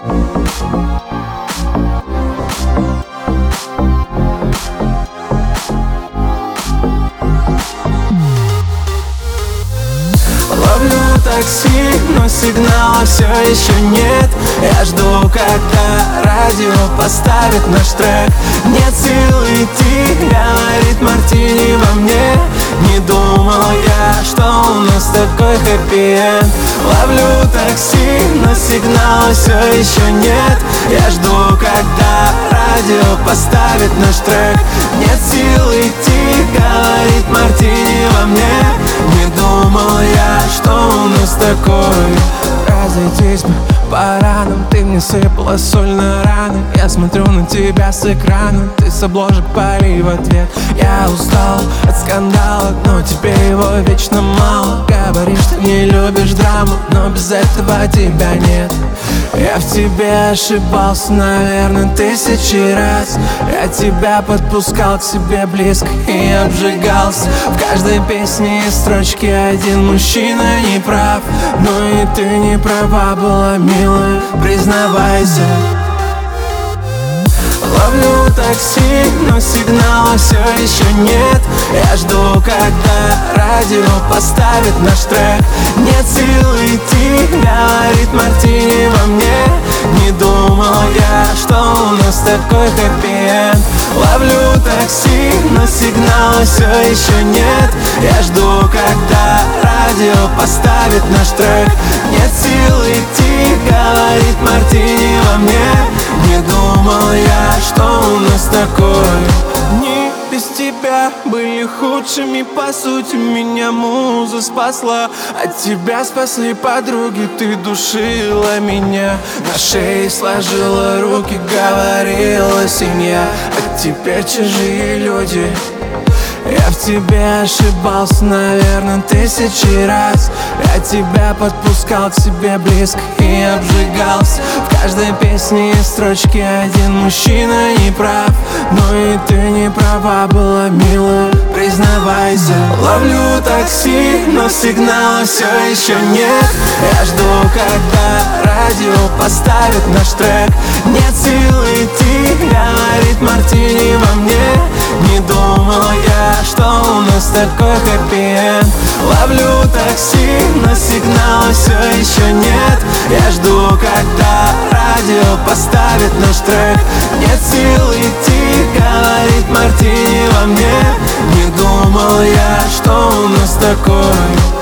Ловлю такси, но сигнала все еще нет. Я жду, когда радио поставит наш трек. Нет сил идти, говорит мартини во мне. Не думал я, что у нас такой хэппи-энд. Ловлю такси, но сигнала все еще нет. Я жду, когда радио поставит наш трек. Нет сил идти, говорит мартини во мне. Не думал я, что у нас такой. Разойтись бы по ранам, ты мне сыпала соль на раны. Я смотрю на тебя с экрана, ты с обложек пали в ответ. Я устал от скандала, но тебе его вечно мало. Говоришь, что не любишь драму, но без этого тебя нет. Я в тебе ошибался, наверное, 1000 раз. Я тебя подпускал к себе близко и обжигался. В каждой песне и строчке один мужчина не прав. Но и ты не права была, милая, признавайся. Ловлю такси, но сигнала все еще нет. Я жду, когда радио поставит наш трек. Нет сил идти, говорит мартини во мне. Не думал я, что у нас такой хэппи-энд. Ловлю такси, но сигнала все еще нет. Я жду, когда радио поставит наш трек. Нет сил идти, говорит мартини во мне. Не думал я, что у нас такой. Дни без тебя были худшими, по сути меня муза спасла. От тебя спасли подруги, ты душила меня. На шее сложила руки, говорила семья. А теперь чужие люди. Я в тебе ошибался, наверное, 1000 раз. Я тебя подпускал к себе близко и обжигался. В каждой песне и строчке один мужчина не прав. Но и ты не права была, милая, признавайся. Ловлю такси, но сигнала все еще нет. Я жду, когда радио поставит наш трек. Нет сил идти, говорит мартини во мне. Не думал я, что у нас такой хэппи-энд. Ловлю такси, но сигнала все еще нет. Я жду, когда радио поставит наш трек. Нет сил идти, говорит мартини во мне. Не думал я, что у нас такой.